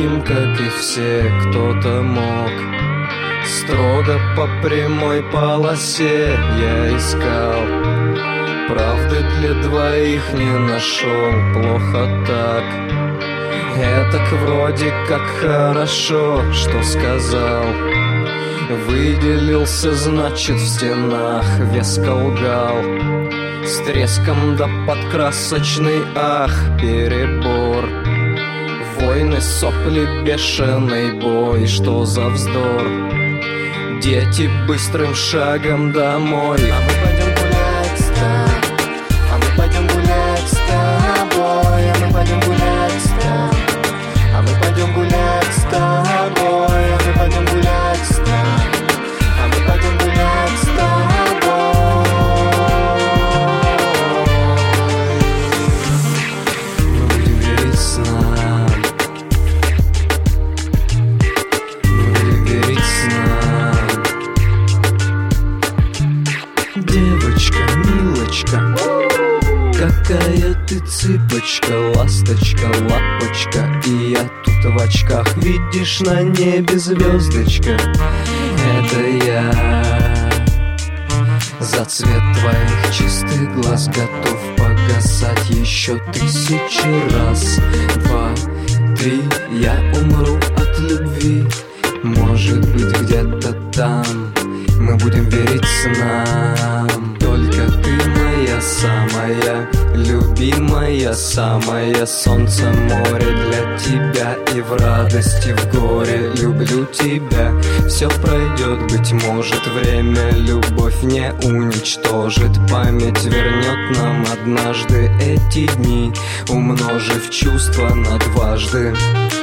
таким, как и все, кто-то мог. Строго по прямой полосе я искал, правды для двоих не нашел, плохо так. Этак вроде как хорошо, что сказал. Выделился, значит, в стенах веско лгал. С треском да подкрасочный ах, перебор. Войны, сопли, бешеный бой, что за вздор. Дети быстрым шагом домой. А мы пойдем гулять с тобой, а мы пойдем гулять с тобой, а мы пойдем гулять с тобой, а мы пойдем гулять с тобой, а мы пойдем гулять с тобой, а мы пойдем гулять с тобой. Мы будем верить снам, мы будем верить снам. Девочка, милочка, какая ты цыпочка, ласточка, лапочка, и я тут в очках, видишь на небе звездочка. Это я. За цвет твоих чистых глаз готов погасать еще 1000 раз. 2, 3, я умру от любви. Может быть, где-то там мы будем верить снам. Только ты моя самая любимая, самое солнце, море для тебя. И в радости, в горе люблю тебя. Все пройдет, быть может, время любовь не уничтожит. Память вернет нам однажды эти дни, умножив чувства на дважды.